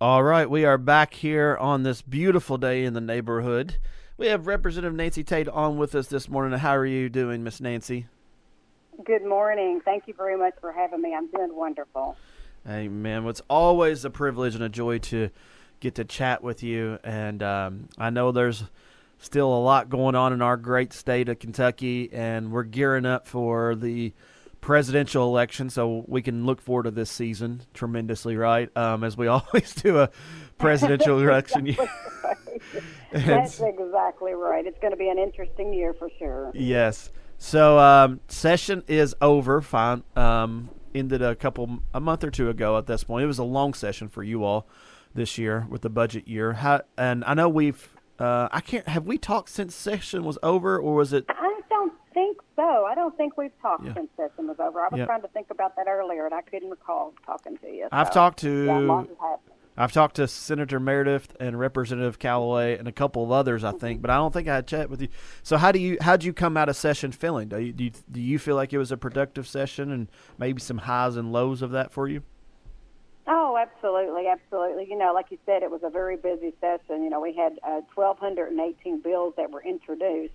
All right, we are back here on this beautiful day in the neighborhood. We have Representative Nancy Tate on with us this morning. How are you doing, Miss Nancy? Good morning. Thank you very much for having me. I'm doing wonderful. Hey, man, it's always a privilege and a joy to get to chat with you. And I know there's still a lot going on in our great state of Kentucky, and we're gearing up for the presidential election, so we can look forward to this season tremendously, right? As we always do a presidential election year. That's exactly right. It's going to be an interesting year for sure. Yes. So session is over. Fine. Ended a month or two ago at this point. It was a long session for you all this year with the budget year. And I know have we talked since session was over, or was it? I don't think so. I don't think we've talked since session was over. I was trying to think about that earlier, and I couldn't recall talking to you. I've talked to Senator Meredith and Representative Callaway and a couple of others, I think, but I don't think I had chat with you. So how'd you come out of session feeling? Do you feel like it was a productive session and maybe some highs and lows of that for you? Oh, absolutely, absolutely. Like you said, it was a very busy session. We had 1,218 bills that were introduced,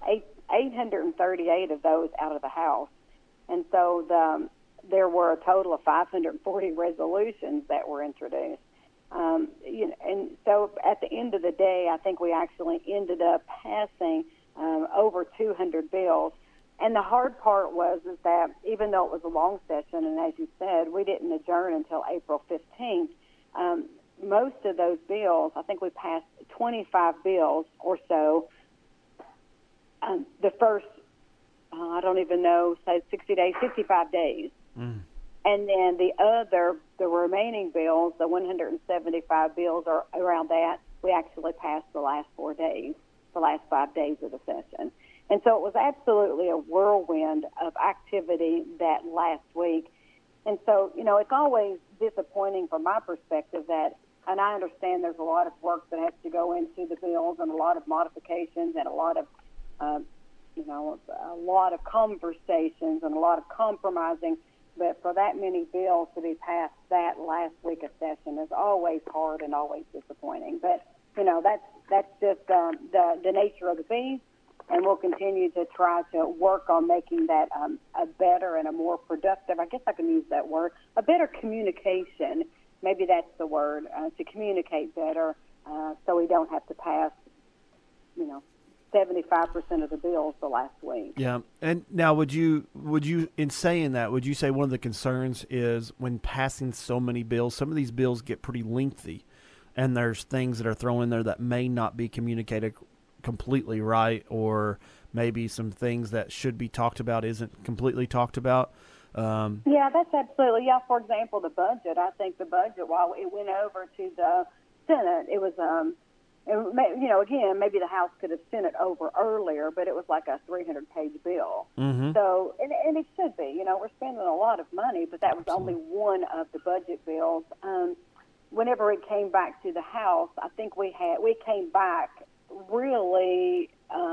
838 of those out of the House. And so there were a total of 540 resolutions that were introduced. And so at the end of the day, I think we actually ended up passing over 200 bills. And the hard part is that even though it was a long session, and as you said, we didn't adjourn until April 15th, most of those bills, I think we passed 25 bills or so. The first, I don't even know, say 60 days, 65 days. Mm. And then the remaining bills, the 175 bills or around that, we actually passed the last 4 days, the last 5 days of the session. And so it was absolutely a whirlwind of activity that last week. And so, it's always disappointing from my perspective and I understand there's a lot of work that has to go into the bills and a lot of modifications and a lot of conversations and a lot of compromising. But for that many bills to be passed that last week of session is always hard and always disappointing. But, that's just the nature of the beast. And we'll continue to try to work on making that a better and a more productive, I guess I can use that word, a better communication. Maybe that's the word, to communicate better so we don't have to pass, 75% of the bills the last week. Yeah. And now would you, in saying that, would you say one of the concerns is when passing so many bills, some of these bills get pretty lengthy and there's things that are thrown in there that may not be communicated completely right, or maybe some things that should be talked about isn't completely talked about? Yeah, that's absolutely. Yeah, for example, the budget. I think the budget, while it went over to the Senate, it was, again, maybe the House could have sent it over earlier, but it was like a 300-page bill. Mm-hmm. So, and it should be. We're spending a lot of money, but that was only one of the budget bills. Whenever it came back to the House, I think we came back really,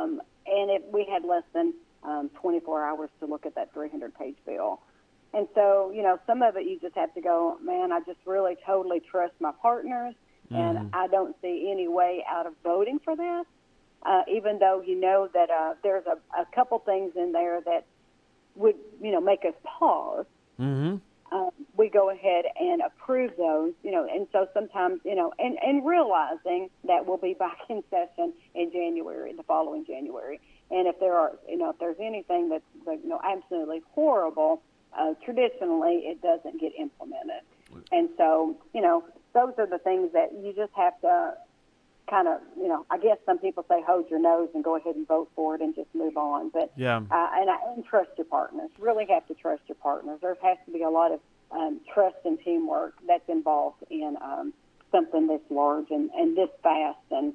we had less than 24 hours to look at that 300-page bill. And so, some of it you just have to go, man, I just really totally trust my partners, mm-hmm. and I don't see any way out of voting for this, even though that there's a couple things in there that would, make us pause. Mm-hmm. We go ahead and approve those, and so sometimes, and realizing that we'll be back in session in January, the following January. And if there's anything that's, absolutely horrible, traditionally it doesn't get implemented. And so, those are the things that you just have to kind of, I guess some people say hold your nose and go ahead and vote for it and just move on. But yeah, and trust your partners. Really have to trust your partners. There has to be a lot of trust and teamwork that's involved in something this large and this fast and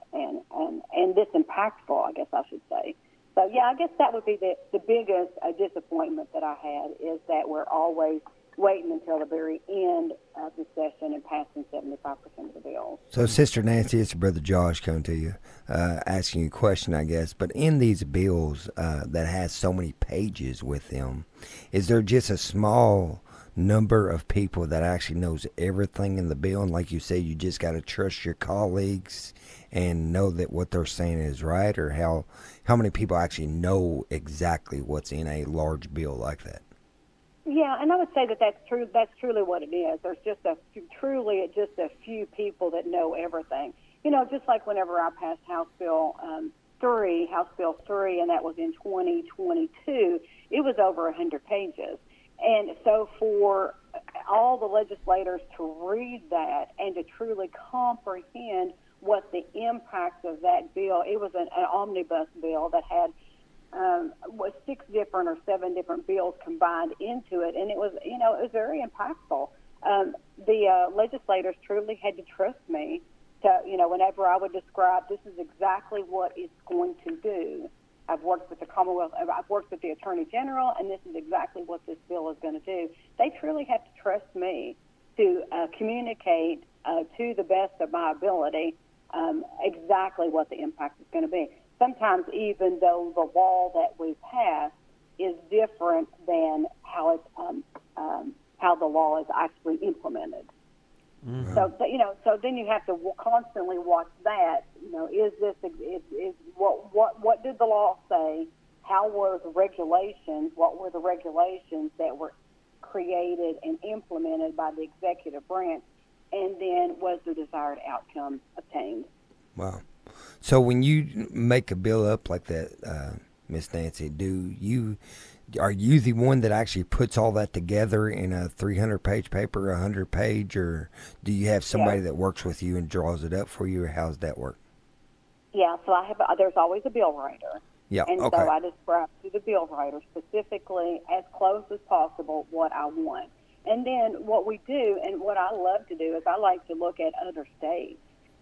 this impactful, I guess I should say. So yeah, I guess that would be the biggest disappointment that I had, is that we're always waiting until the very end of the session and passing 75% of the bills. So, Sister Nancy, it's Brother Josh coming to you, asking you a question, I guess. But in these bills that has so many pages with them, is there just a small number of people that actually knows everything in the bill, and like you said, you just got to trust your colleagues and know that what they're saying is right, or how many people actually know exactly what's in a large bill like that? Yeah, and I would say that that's true. That's truly what it is. There's just just a few people that know everything. Just like whenever I passed House Bill 3, and that was in 2022, it was over 100 pages. And so for all the legislators to read that and to truly comprehend what the impact of that bill, it was an omnibus bill that had was 6 different or 7 different bills combined into it, and it was very impactful. The legislators truly had to trust me to, whenever I would describe this is exactly what it's going to do. I've worked with the Commonwealth, I've worked with the Attorney General, and this is exactly what this bill is going to do. They truly have to trust me to communicate to the best of my ability exactly what the impact is going to be. Sometimes even though the law that we passed is different than how the law is actually implemented. Mm-hmm. So then you have to constantly watch that. Is what did the law say? How were the regulations? What were the regulations that were created and implemented by the executive branch? And then was the desired outcome obtained? Wow. So when you make a bill up like that, Miss Nancy, are you the one that actually puts all that together in a 300-page paper, 100-page, or do you have somebody that works with you and draws it up for you, or how does that work? Yeah, so there's always a bill writer. Yeah, and okay. So I describe to the bill writer specifically, as close as possible, what I want. And then what we do, and what I love to do, is I like to look at other states.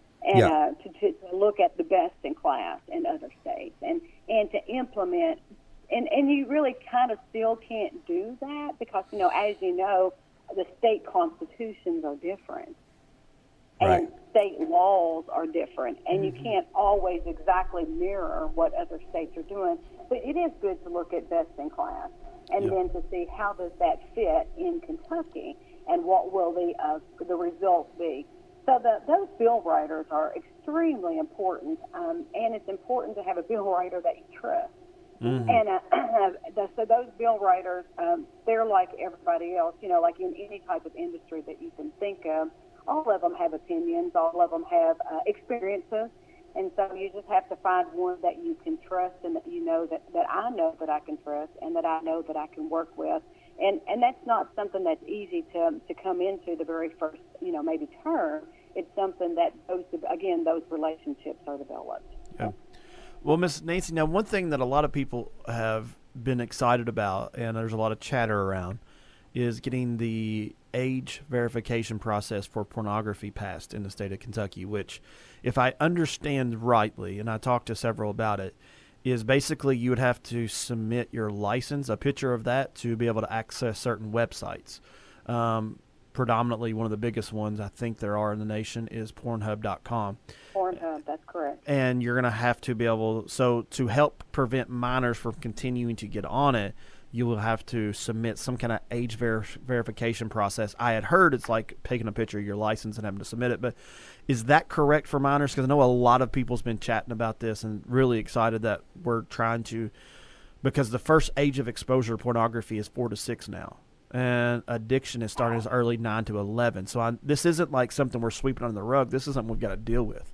And to look at the best in class in other states and to implement, and you really kind of still can't do that because, as you know, the state constitutions are different. Right. And state laws are different, and you can't always exactly mirror what other states are doing. But it is good to look at best in class and then to see how does that fit in Kentucky and what will the results be. So those bill writers are extremely important, and it's important to have a bill writer that you trust. Mm-hmm. And so those bill writers, they're like everybody else, like in any type of industry that you can think of. All of them have opinions. All of them have experiences. And so you just have to find one that you can trust and that you know that I know that I can trust and that I know that I can work with. And that's not something that's easy to come into the very first, maybe term. It's something that, those relationships are developed. Yeah. Well, Ms. Nancy, now one thing that a lot of people have been excited about, and there's a lot of chatter around, is getting the age verification process for pornography passed in the state of Kentucky, which, if I understand rightly, and I talked to several about it, is basically you would have to submit your license, a picture of that, to be able to access certain websites. Predominantly, one of the biggest ones I think there are in the nation is Pornhub.com. Pornhub, that's correct. And you're going to have to be able, so to help prevent minors from continuing to get on it, you will have to submit some kind of age verification process. I had heard it's like taking a picture of your license and having to submit it, but is that correct for minors? Because I know a lot of people's been chatting about this and really excited that we're trying to, because the first age of exposure to pornography is 4 to 6 now. And addiction is starting as early 9 to 11. So this isn't like something we're sweeping under the rug. This is something we've got to deal with.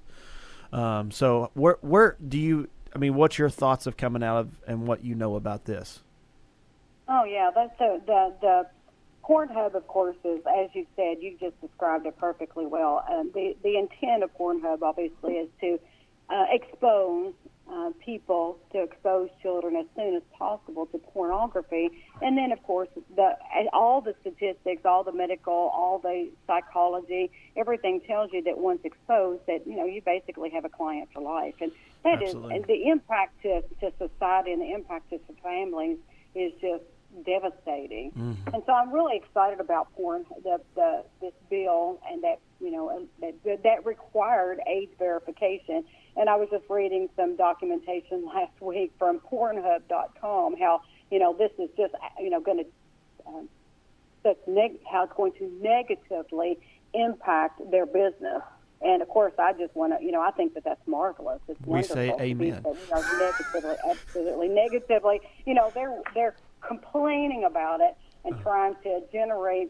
So where do you, what's your thoughts of coming out of and what you know about this? Oh, yeah. That's the Pornhub, of course, is, as you said, you just described it perfectly well. The intent of Pornhub, obviously, is to expose people, to expose children as soon as possible to pornography. And then, of course, all the statistics, all the medical, all the psychology, everything tells you that once exposed that, you basically have a client for life. And that Absolutely. And the impact to society and the impact to families is just devastating. Mm-hmm. And so I'm really excited about this bill and that, that required age verification. And I was just reading some documentation last week from Pornhub.com, how, this is just, going to how it's going to negatively impact their business. And of course, I just want to, I think that that's marvelous. It's We say wonderful. amen. We are negatively, absolutely negatively. They're complaining about it and trying to generate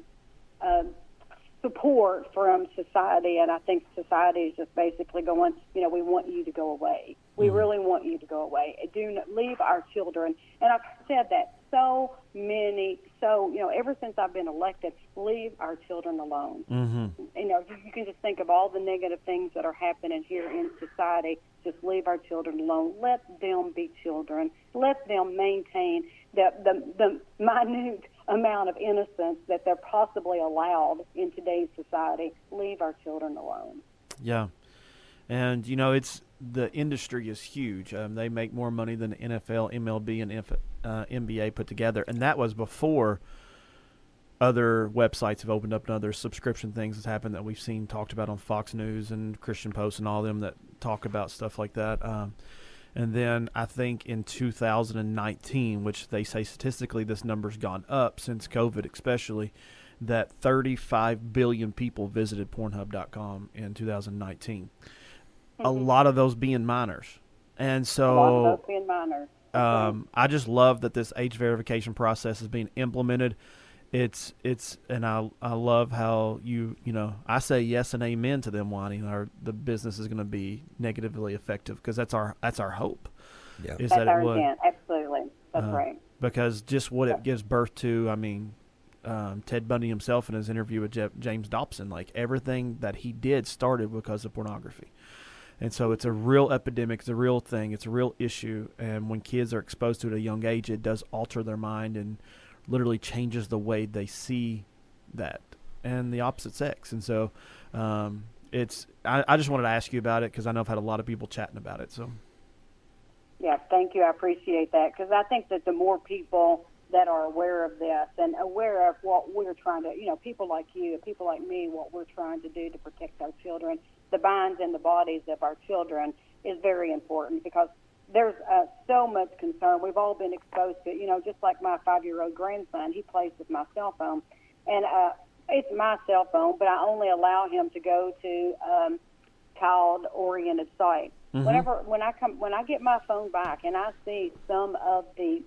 support from society, and I think society is just basically going, we want you to go away. We really want you to go away. Do not leave our children. And I've said that ever since I've been elected, leave our children alone. Mm-hmm. You can just think of all the negative things that are happening here in society. Just leave our children alone. Let them be children. Let them maintain the minute amount of innocence that they're possibly allowed in today's society. Leave our children alone. Yeah. And, the industry is huge. They make more money than the NFL, MLB, and NBA put together. And that was before other websites have opened up and other subscription things has happened that we've seen talked about on Fox News and Christian Post and all of them that talk about stuff like that. And then I think in 2019, which they say statistically this number's gone up since COVID especially, that 35 billion people visited Pornhub.com in 2019. A lot of those being minors. And so a lot of those being minors. I just love that this age verification process is being implemented. It's and I love how I say yes and amen to them wanting the business is going to be negatively effective, because that's our hope. Yeah. That's our intent. Absolutely. That's right. Because just what it gives birth to, Ted Bundy himself in his interview with James Dobson, like everything that he did started because of pornography. And so it's a real epidemic. It's a real thing. It's a real issue. And when kids are exposed to it at a young age, it does alter their mind and literally changes the way they see that and the opposite sex. And so I just wanted to ask you about it because I know I've had a lot of people chatting about it. So yeah, thank you. I appreciate that, because I think that the more people that are aware of this and aware of what we're trying to, people like you, people like me, what we're trying to do to protect our children, the minds and the bodies of our children is very important, because there's so much concern. We've all been exposed to, just like my 5-year-old grandson, he plays with my cell phone. And it's my cell phone, but I only allow him to go to child-oriented sites. Mm-hmm. When I get my phone back and I see some of the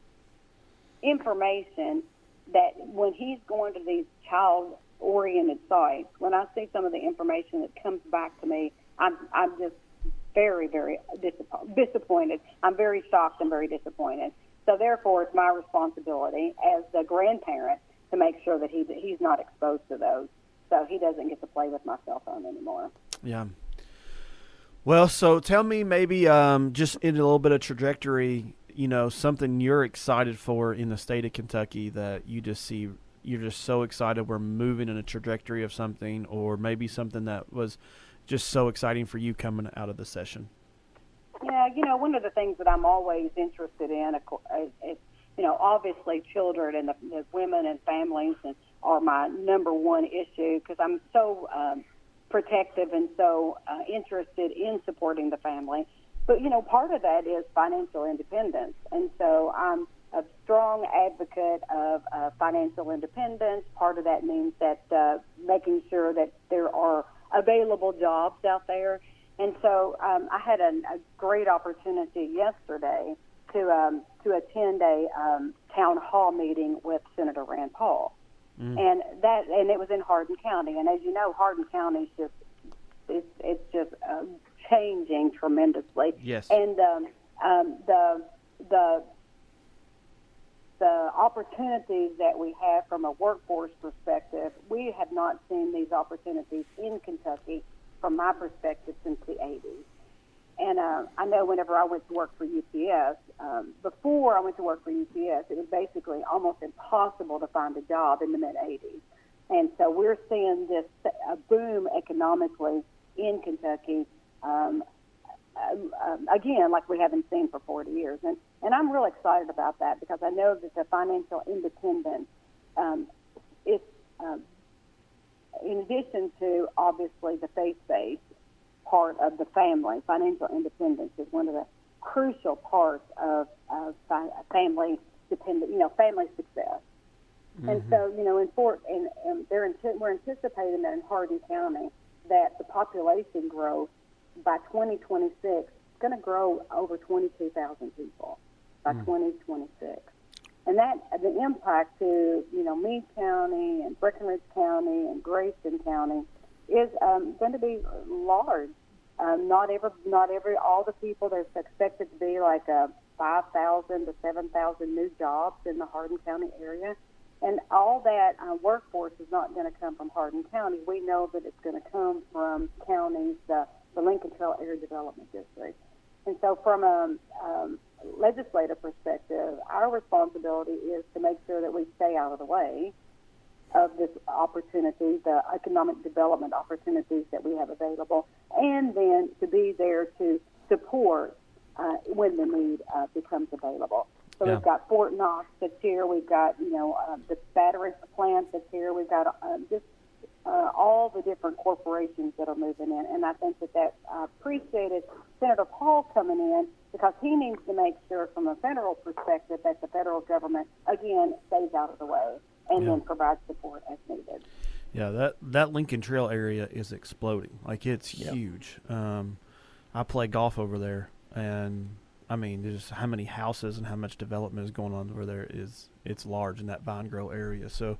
information that when he's going to these child-oriented sites, when I see some of the information that comes back to me, I'm just very, very disappointed. I'm very shocked and very disappointed. So therefore, it's my responsibility as the grandparent to make sure that he's not exposed to those, so he doesn't get to play with my cell phone anymore. Yeah. Well, so tell me maybe just in a little bit of trajectory, something you're excited for in the state of Kentucky that you just see, you're just so excited we're moving in a trajectory of something, or maybe something that was just so exciting for you coming out of the session. Yeah, one of the things that I'm always interested in is obviously children and the women and families are my number one issue, because I'm so protective and so interested in supporting the family. But, part of that is financial independence. And so I'm a strong advocate of financial independence. Part of that means that making sure that there are available jobs out there. And so I had a great opportunity yesterday to attend a town hall meeting with Senator Rand Paul. And it was in Hardin County. And as you know, Hardin County is just changing tremendously. Yes. And the opportunities that we have from a workforce perspective, we have not seen these opportunities in Kentucky, from my perspective, since the 80s. And I know whenever I went to work for UPS, before I went to work for UPS, it was basically almost impossible to find a job in the mid-'80s. And so we're seeing this boom economically in Kentucky, again, like we haven't seen for 40 years. And I'm real excited about that, because I know that the financial independence is, in addition to, obviously, the faith-based part of the family, financial independence is one of the crucial parts of family dependent, family success. And so, we're anticipating that in Hardin County that the population growth by 2026 is going to grow over 22,000 people by 2026. And that the impact to Meade County and Breckenridge County and Grayson County is going to be large. Not every all the people. There's expected to be like 5,000 to 7,000 new jobs in the Hardin County area, and all that workforce is not going to come from Hardin County. We know that it's going to come from counties, the Lincoln Trail Area Development District. And so from a legislative perspective, our responsibility is to make sure that we stay out of the way of this opportunity, the economic development opportunities that we have available, and then to be there to support when the need becomes available. So we've got Fort Knox that's here. We've got, the battery plant that's here. We've got all the different corporations that are moving in. And I think that appreciated Senator Paul coming in because he needs to make sure from a federal perspective that the federal government, again, stays out of the way and then provides support as needed. Yeah, that Lincoln Trail area is exploding. Like, it's huge. I play golf over there, and I mean, there's how many houses and how much development is going on over there it's large in that Vine Grove area. So,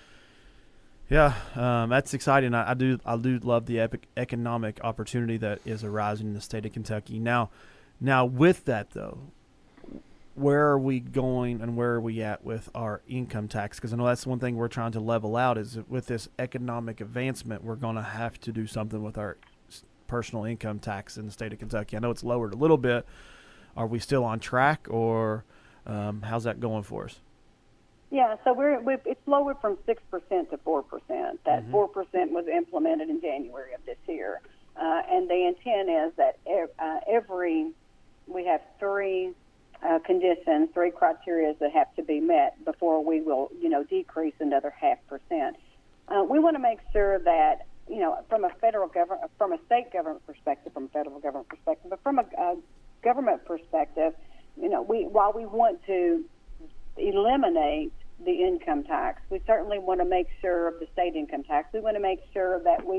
yeah, that's exciting. I do love the economic opportunity that is arising in the state of Kentucky. Now with that though, where are we going and where are we at with our income tax? Because I know that's one thing we're trying to level out is with this economic advancement, we're going to have to do something with our personal income tax in the state of Kentucky. I know it's lowered a little bit. Are we still on track, or how's that going for us? Yeah, so it's lowered from 6% to 4%. That 4% was implemented in January of this year. And the intent is that we have three conditions, three criteria that have to be met before we will, decrease another 0.5%. We want to make sure that, from a state government perspective, from a federal government perspective, but from a government perspective, while we want to eliminate the income tax, we certainly want to make sure of the state income tax. We want to make sure that we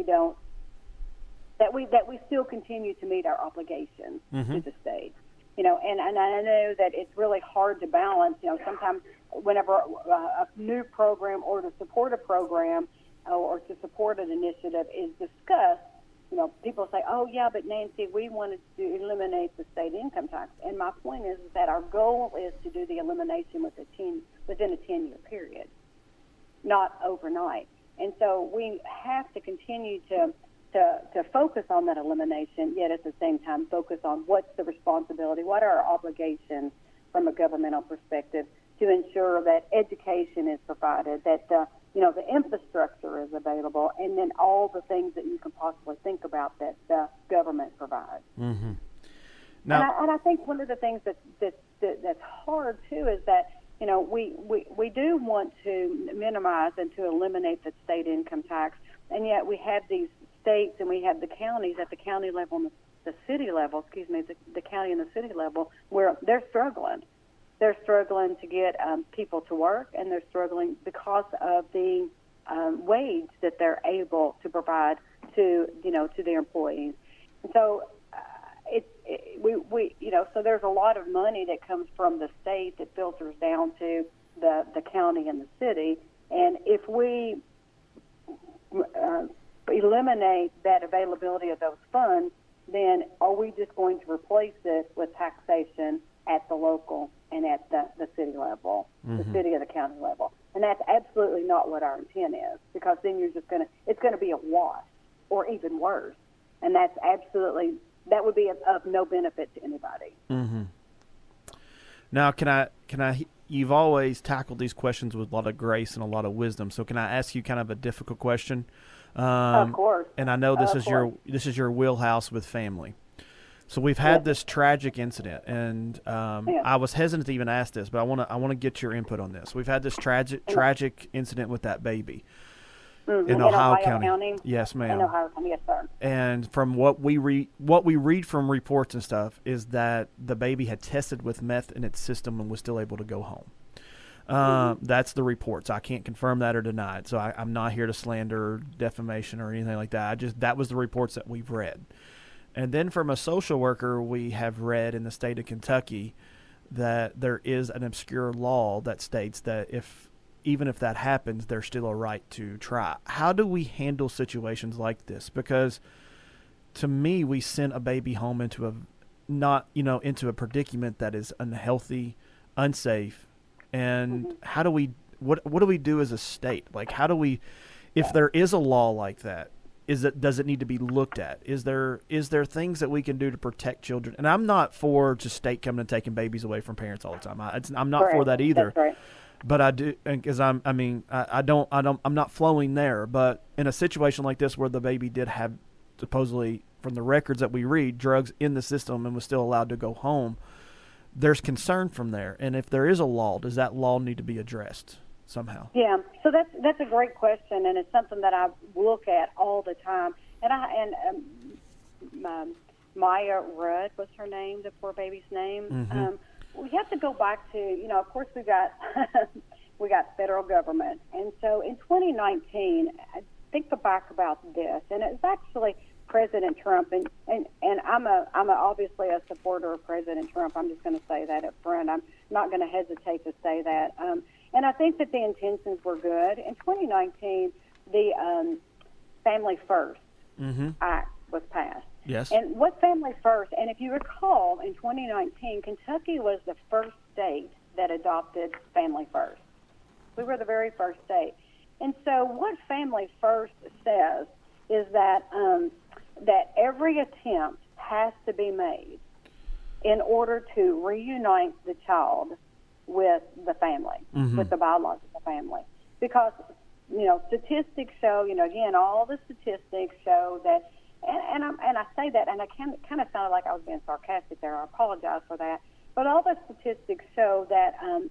still continue to meet our obligations to the state. And I know that it's really hard to balance. Sometimes whenever a new program or to support a program or to support an initiative is discussed, people say, "Oh yeah, but Nancy, we wanted to eliminate the state income tax." And my point is that our goal is to do the elimination within a 10-year period, not overnight. And so we have to continue to focus on that elimination, yet at the same time focus on what's the responsibility, what are our obligations from a governmental perspective to ensure that education is provided, that the infrastructure is available, and then all the things that you can possibly think about that the government provides. Mm-hmm. Now, and I think one of the things that's hard too is that we do want to minimize and to eliminate the state income tax, and yet we have these states and we have the counties at the county level and the city level, the county and the city level, where they're struggling. They're struggling to get people to work, and they're struggling because of the wage that they're able to provide to their employees. And so so there's a lot of money that comes from the state that filters down to the county and the city. And if we eliminate that availability of those funds, then are we just going to replace it with taxation at the local and at the city level, the city or the county level? And that's absolutely not what our intent is, because then it's going to be a wash or even worse. And that would be of no benefit to anybody. Mm-hmm. Now, can I, you've always tackled these questions with a lot of grace and a lot of wisdom. So can I ask you kind of a difficult question? Of course. And I know this is your wheelhouse with family. So we've had this tragic incident, and I was hesitant to even ask this, but I want to get your input on this. We've had this tragic incident with that baby in Ohio County. Yes, ma'am. In Ohio County, yes, sir. And from what we read from reports and stuff is that the baby had tested with meth in its system and was still able to go home. That's the reports. I can't confirm that or deny it. So I'm not here to slander or defamation or anything like that. That was the reports that we've read. And then from a social worker, we have read in the state of Kentucky that there is an obscure law that states that even if that happens, there's still a right to try. How do we handle situations like this? Because to me, we sent a baby home into a predicament that is unhealthy, unsafe. And how do we what do we do as a state? Like, how do we, if there is a law like that, does it need to be looked at? Is there things that we can do to protect children? And I'm not for just state coming and taking babies away from parents all the time. I'm not for that either. That's right. But I do, because I'm not flowing there. But in a situation like this where the baby did have supposedly, from the records that we read, drugs in the system and was still allowed to go home, there's concern from there. And if there is a law, does that law need to be addressed somehow? Yeah, so that's a great question, and it's something that I look at all the time. And Maya Rudd was her name, the poor baby's name. Mm-hmm. We have to go back to, of course we got we got federal government, and so in 2019, think back about this, and it's actually President Trump, and I'm obviously a supporter of President Trump. I'm just going to say that up front. I'm not going to hesitate to say that. And I think that the intentions were good. In 2019, the Family First Act was passed. Yes. And what Family First, and if you recall, in 2019, Kentucky was the first state that adopted Family First. We were the very first state. And so what Family First says is that that every attempt has to be made in order to reunite the child with the family, with the biological family. Because, statistics show, again, all the statistics show that, and I say that, and I kind of sounded like I was being sarcastic there. I apologize for that. But all the statistics show that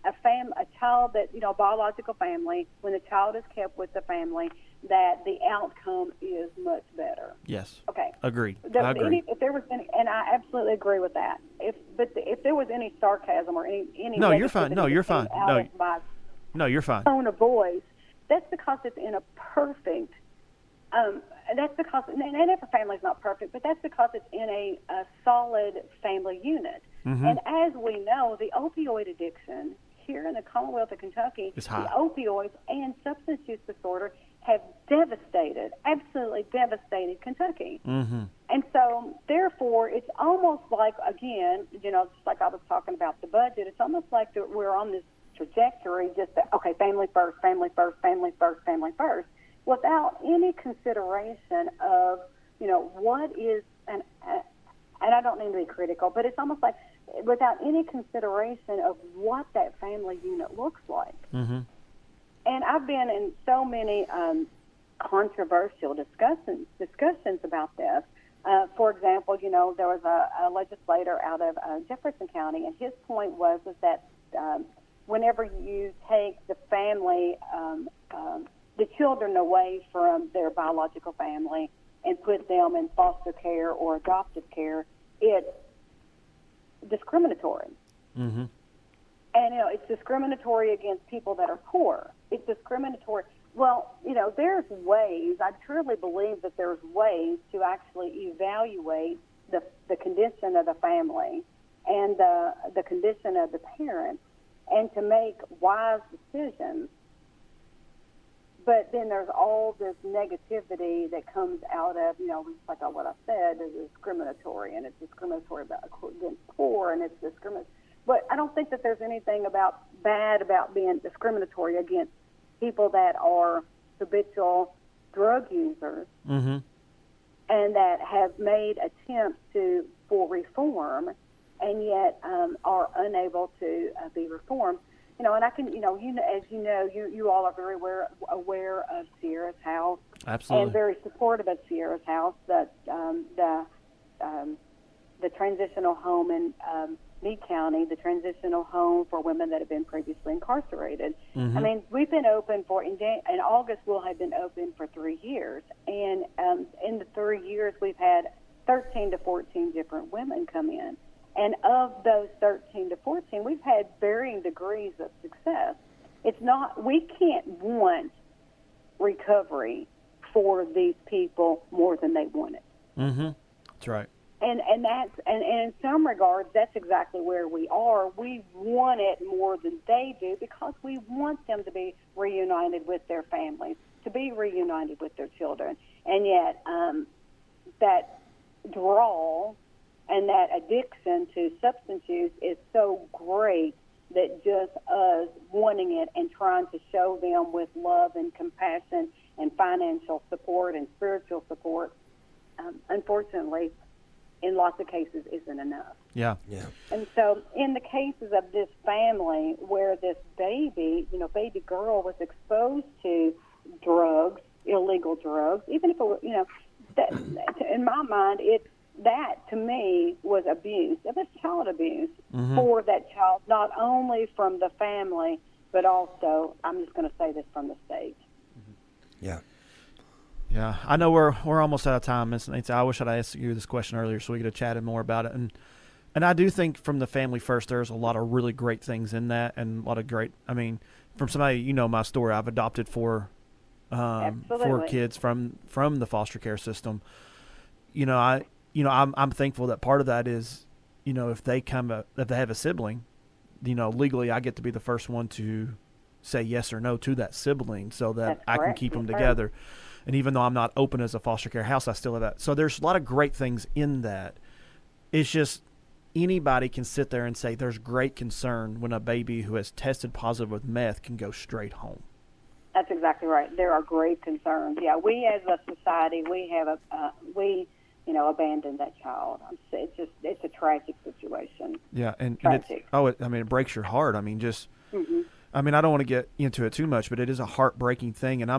a child that, biological family, when the child is kept with the family, that the outcome is much better. Yes. Okay. Agreed. I agree. If there was any, and I absolutely agree with that. If there was any sarcasm or any no, you're fine. No, you're fine. No, you're fine. Tone of voice, that's because it's in a perfect. That's because, and every family is not perfect, but that's because it's in a solid family unit. And as we know, the opioid addiction here in the Commonwealth of Kentucky, the opioids and substance use disorder have absolutely devastated Kentucky. And so, therefore, it's almost like, again, just like I was talking about the budget, it's almost like we're on this trajectory, just that, okay, family first, family first, family first, family first, without any consideration of, what is, and I don't mean to be critical, but it's almost like without any consideration of what that family unit looks like. And I've been in so many controversial discussions about this. For example, there was a legislator out of Jefferson County, and his point was that whenever you take the family, the children away from their biological family and put them in foster care or adoptive care, it's discriminatory. And, it's discriminatory against people that are poor. It's discriminatory. Well, there's ways, I truly believe that there's ways to actually evaluate the condition of the family and the condition of the parents and to make wise decisions. But then there's all this negativity that comes out of, like what I said, is discriminatory, and it's discriminatory against poor, and it's discriminatory. But I don't think that there's anything bad about being discriminatory against people that are habitual drug users and that have made attempts for reform and yet are unable to be reformed. And I can, as you all are very aware of Sierra's House. Absolutely. And very supportive of Sierra's House, the transitional home in Meade County, the transitional home for women that have been previously incarcerated. I mean, we've been open in August, we'll have been open for 3 years. And in the 3 years, we've had 13 to 14 different women come in. And of those 13 to 14, we've had varying degrees of success. it's not, we can't want recovery for these people more than they want it. Mm-hmm. That's right. And in some regards, that's exactly where we are. We want it more than they do because we want them to be reunited with their families, to be reunited with their children. And yet, that draw and that addiction to substance use is so great that just us wanting it and trying to show them with love and compassion and financial support and spiritual support, unfortunately, in lots of cases, isn't enough. Yeah. Yeah. And so in the cases of this family where this baby, baby girl was exposed to drugs, illegal drugs, even if it was, that, in my mind, that to me was abuse. It was child abuse for that child, not only from the family, but also, I'm just going to say this, from the state. Yeah. Yeah, I know we're almost out of time, Miss Nancy. I wish I'd asked you this question earlier so we could have chatted more about it. And I do think from the family first, there's a lot of really great things in that, and a lot of great. I mean, from somebody my story. I've adopted four kids from the foster care system. I'm thankful that part of that is, if they have a sibling, legally I get to be the first one to say yes or no to that sibling, so that I can keep them together. And even though I'm not open as a foster care house, I still have that. So there's a lot of great things in that. It's just anybody can sit there and say there's great concern when a baby who has tested positive with meth can go straight home. That's exactly right. There are great concerns. Yeah, we as a society, we have abandoned that child. It's a tragic situation. Yeah, and tragic. It breaks your heart. I mean, I don't want to get into it too much, but it is a heartbreaking thing. And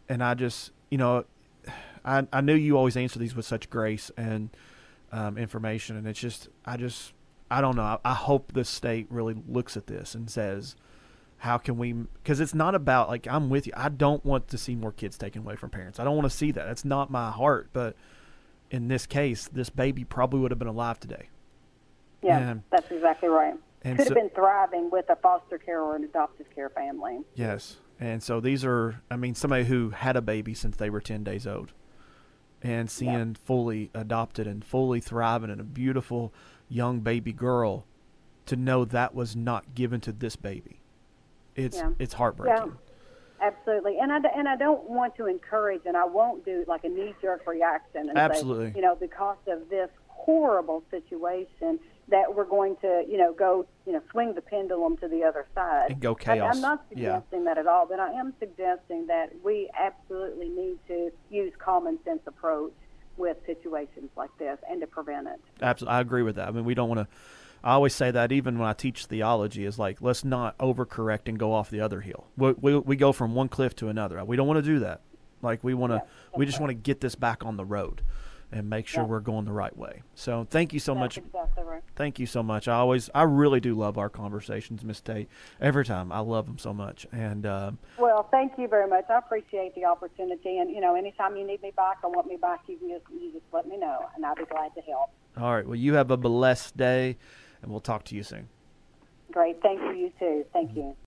I knew you always answer these with such grace and information, and it's just, I don't know. I hope the state really looks at this and says, how can we, because it's not about, like, I'm with you. I don't want to see more kids taken away from parents. I don't want to see that. That's not my heart. But in this case, this baby probably would have been alive today. Yeah, that's exactly right. And could have been thriving with a foster care or an adoptive care family. Yes. And so these are, somebody who had a baby since they were 10 days old and seeing fully adopted and fully thriving and a beautiful young baby girl, to know that was not given to this baby. It's heartbreaking. Yeah, absolutely. And I don't want to encourage, and I won't do like a knee-jerk reaction and absolutely. say, because of this horrible situation, that we're going to, go, swing the pendulum to the other side. And go chaos. I'm not suggesting that at all, but I am suggesting that we absolutely need to use common sense approach with situations like this and to prevent it. Absolutely. I agree with that. We don't want to, I always say that even when I teach theology, is like, let's not overcorrect and go off the other hill. We go from one cliff to another. We don't want to do that. Like we just want to get this back on the road and make sure we're going the right way. So thank you so much. Exactly right. Thank you so much. I really do love our conversations, Miss Tate. Every time. I love them so much. And well, thank you very much. I appreciate the opportunity. And, anytime you need me back or want me back, you just let me know, and I'll be glad to help. All right. Well, you have a blessed day, and we'll talk to you soon. Great. Thank you. You too. Thank you.